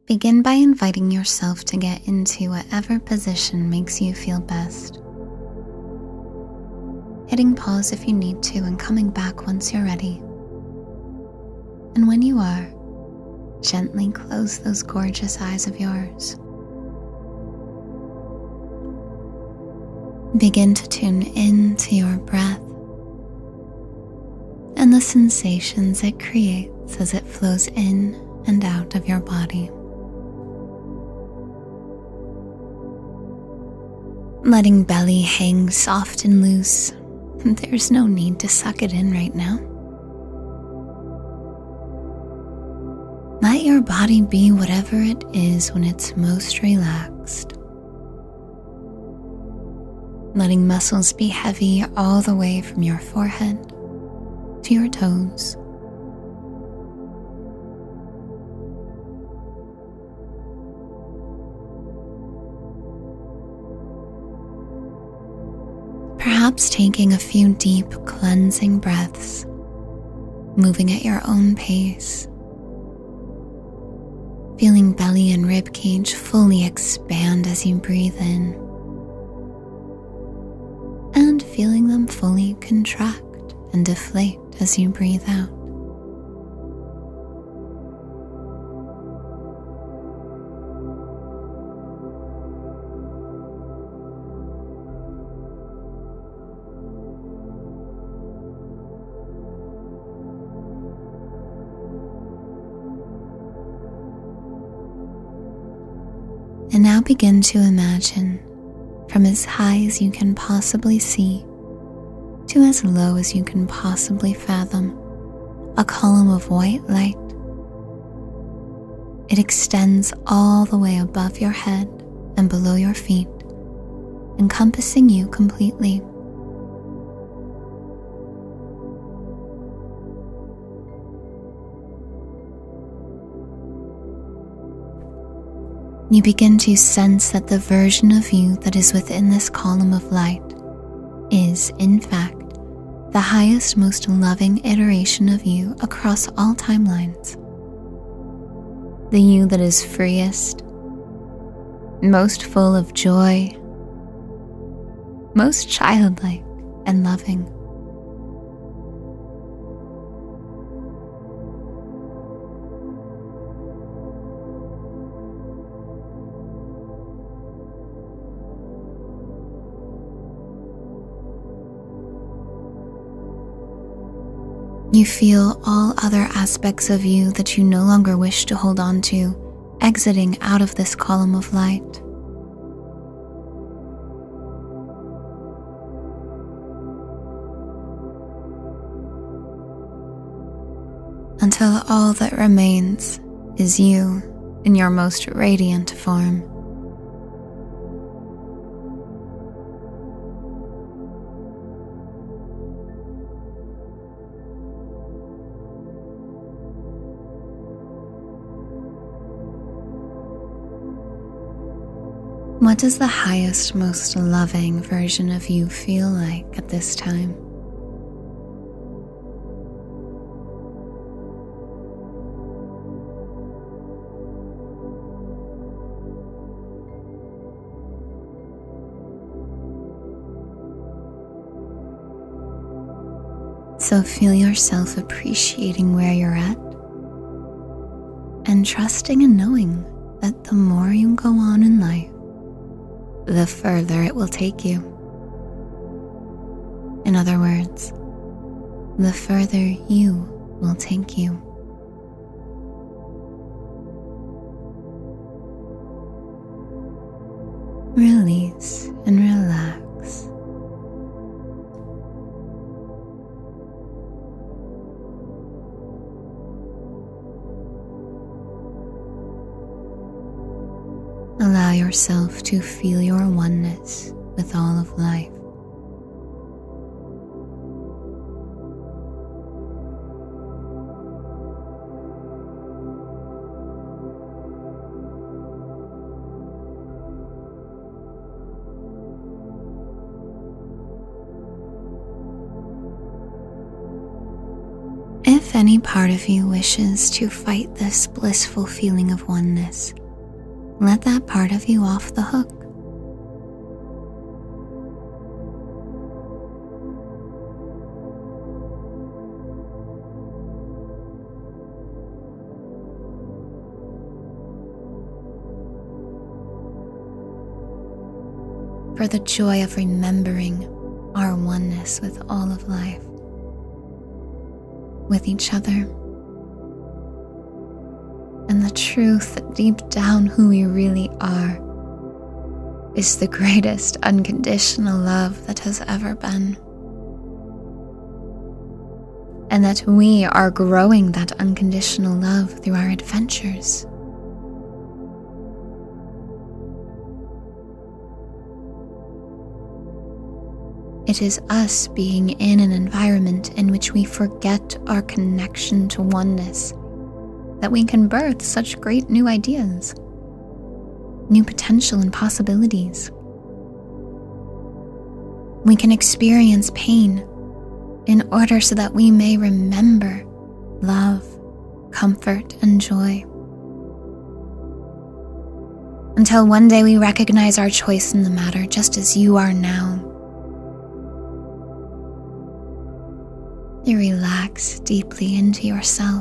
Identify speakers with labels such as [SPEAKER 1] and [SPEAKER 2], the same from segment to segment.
[SPEAKER 1] Begin by inviting yourself to get into whatever position makes you feel best. Hitting pause if you need to and coming back once you're ready. And when you are, gently close those gorgeous eyes of yours. Begin to tune in to your breath and the sensations it creates as it flows in and out of your body. Letting belly hang soft and loose, there's no need to suck it in right now. Let your body be whatever it is when it's most relaxed. Letting muscles be heavy all the way from your forehead to your toes. Perhaps taking a few deep cleansing breaths, moving at your own pace, feeling belly and rib cage fully expand as you breathe in, and feeling them fully contract and deflate as you breathe out. And now begin to imagine, from as high as you can possibly see to as low as you can possibly fathom, a column of white light. It extends all the way above your head and below your feet, encompassing you completely. You begin to sense that the version of you that is within this column of light is, in fact, the highest, most loving iteration of you across all timelines. The you that is freest, most full of joy, most childlike and loving. You feel all other aspects of you that you no longer wish to hold on to, exiting out of this column of light. Until all that remains is you in your most radiant form. What does the highest, most loving version of you feel like at this time? So feel yourself appreciating where you're at and trusting and knowing that the more you go on in life, the further it will take you. In other words, the further you will take you. Release and relax. Allow yourself to feel your oneness with all of life. If any part of you wishes to fight this blissful feeling of oneness, let that part of you off the hook. For the joy of remembering our oneness with all of life, with each other, and the truth that deep down who we really are is the greatest unconditional love that has ever been. And that we are growing that unconditional love through our adventures. It is us being in an environment in which we forget our connection to oneness that we can birth such great new ideas, new potential and possibilities. We can experience pain in order so that we may remember love, comfort, and joy. Until one day we recognize our choice in the matter just as you are now. You relax deeply into yourself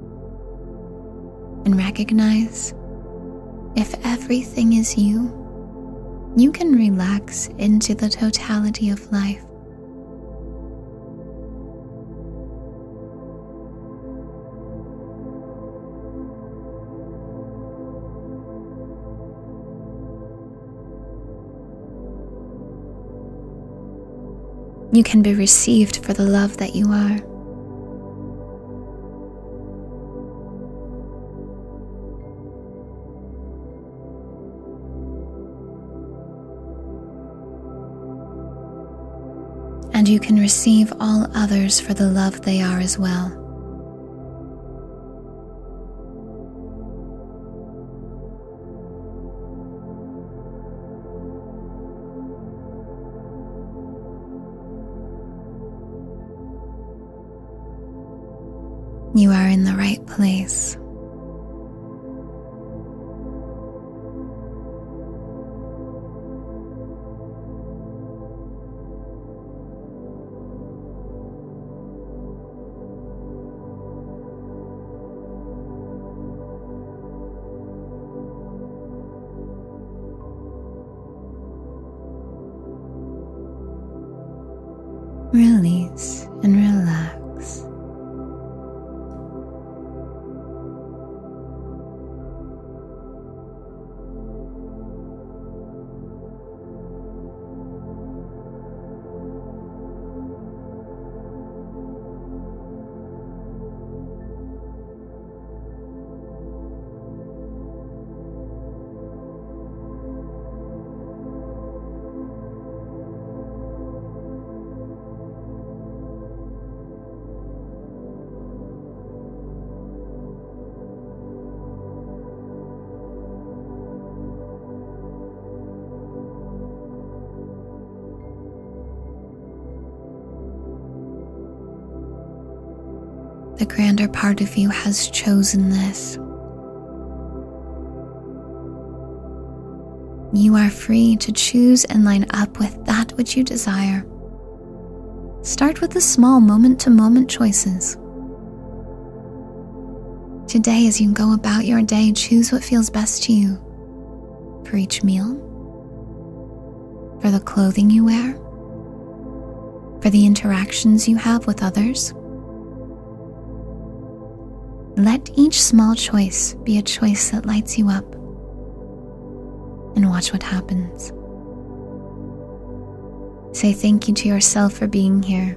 [SPEAKER 1] and recognize if everything is you, you can relax into the totality of life. You can be received for the love that you are. And you can receive all others for the love they are as well. You are in the right place. Release and relax. The grander part of you has chosen this. You are free to choose and line up with that which you desire. Start with the small moment-to-moment choices. Today, as you go about your day, choose what feels best to you. For each meal, for the clothing you wear, for the interactions you have with others. Let each small choice be a choice that lights you up, and watch what happens. Say thank you to yourself for being here,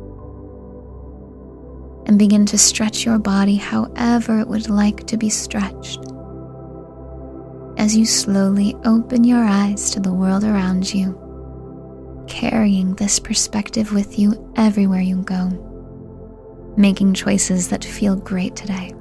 [SPEAKER 1] and begin to stretch your body however it would like to be stretched, as you slowly open your eyes to the world around you, carrying this perspective with you everywhere you go, making choices that feel great today.